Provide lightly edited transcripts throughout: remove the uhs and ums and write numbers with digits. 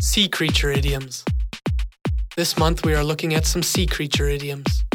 Sea creature idioms. This month we are looking at some sea creature idioms.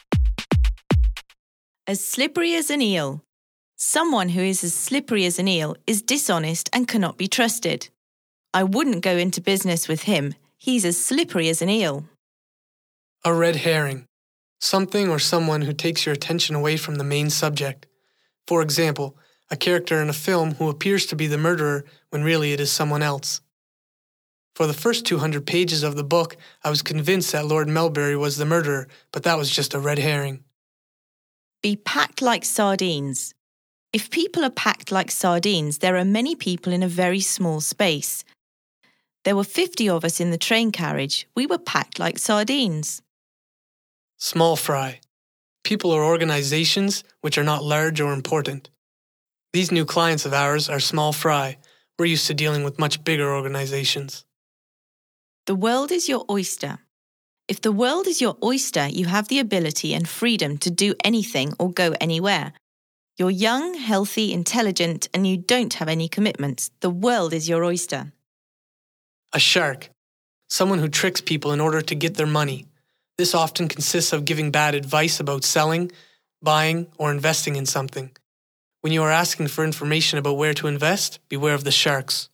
As slippery as an eel. Someone who is as slippery as an eel is dishonest and cannot be trusted. I wouldn't go into business with him. He's as slippery as an eel. A red herring. Something or someone who takes your attention away from the main subject. For example, a character in a film who appears to be the murderer when really it is someone else. For the first 200 pages of the book, I was convinced that Lord Melbury was the murderer, but that was just a red herring. Be packed like sardines. If people are packed like sardines, there are many people in a very small space. There were 50 of us in the train carriage. We were packed like sardines. Small fry. People or organizations which are not large or important. These new clients of ours are small fry. We're used to dealing with much bigger organizations. The world is your oyster. If the world is your oyster, you have the ability and freedom to do anything or go anywhere. You're young, healthy, intelligent, and you don't have any commitments. The world is your oyster. A shark. Someone who tricks people in order to get their money. This often consists of giving bad advice about selling, buying, or investing in something. When you are asking for information about where to invest, beware of the sharks.